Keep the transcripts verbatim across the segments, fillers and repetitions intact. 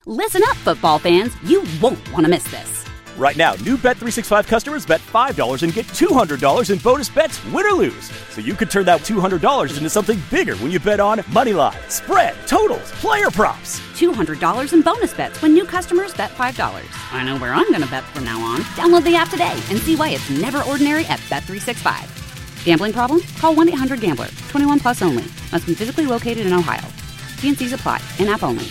Listen up, football fans. You won't want to miss this. Right now, new Bet three sixty-five customers bet five dollars and get two hundred dollars in bonus bets, win or lose. So you could turn that two hundred dollars into something bigger when you bet on money line, spread, totals, player props. two hundred dollars in bonus bets when new customers bet five dollars. I know where I'm going to bet from now on. Download the app today and see why it's never ordinary at Bet three sixty-five. Gambling problem? Call one eight hundred gambler. twenty-one plus only. Must be physically located in Ohio. T and C's apply. In-app only.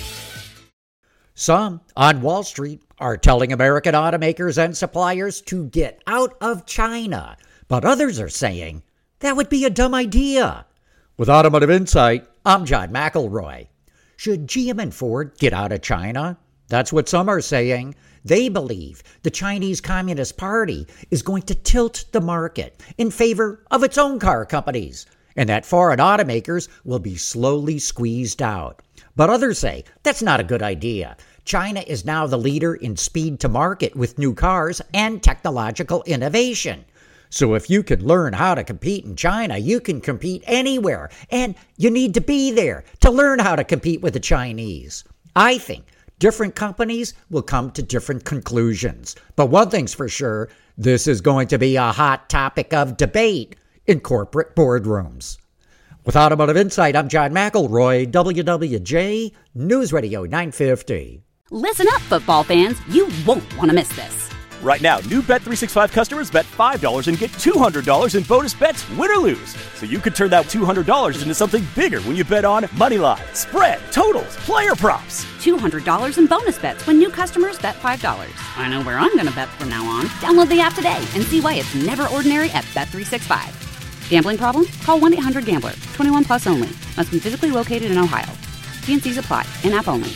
Some on Wall Street are telling American automakers and suppliers to get out of China, but others are saying that would be a dumb idea. With Automotive Insight, I'm John McElroy. Should G M and Ford get out of China? That's what some are saying. They believe the Chinese Communist Party is going to tilt the market in favor of its own car companies, and that foreign automakers will be slowly squeezed out. But others say that's not a good idea. China is now the leader in speed to market with new cars and technological innovation. So if you can learn how to compete in China, you can compete anywhere. And you need to be there to learn how to compete with the Chinese. I think different companies will come to different conclusions. But one thing's for sure, this is going to be a hot topic of debate in corporate boardrooms. With Automotive Insight, I'm John McElroy, W W J News Radio nine fifty. Listen up, football fans. You won't want to miss this. Right now, new Bet three sixty-five customers bet five dollars and get two hundred dollars in bonus bets, win or lose. So you could turn that two hundred dollars into something bigger when you bet on money line, spread, totals, player props. two hundred dollars in bonus bets when new customers bet five dollars. I know where I'm going to bet from now on. Download the app today and see why it's never ordinary at Bet three sixty-five. Gambling problem? Call one eight hundred gambler. twenty-one plus only. Must be physically located in Ohio. T and C's apply. In-app only.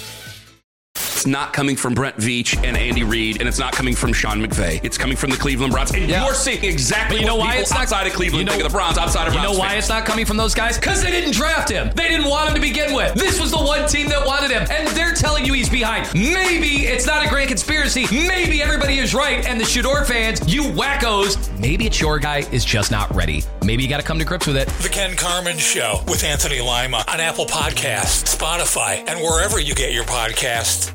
It's not coming from Brent Veach and Andy Reid, and it's not coming from Sean McVay. It's coming from the Cleveland Browns. And yeah. You're seeing exactly you know what why people it's not, outside of Cleveland you know, think of the Browns, outside of You Browns know why fans. it's not coming from those guys? Because they didn't draft him. They didn't want him to begin with. This was the one team that wanted him, and they're telling you he's behind. Maybe it's not a grand conspiracy. Maybe everybody is right, and the Shador fans, you wackos, maybe it's your guy is just not ready. Maybe you got to come to grips with it. The Ken Carman Show with Anthony Lima on Apple Podcasts, Spotify, and wherever you get your podcasts.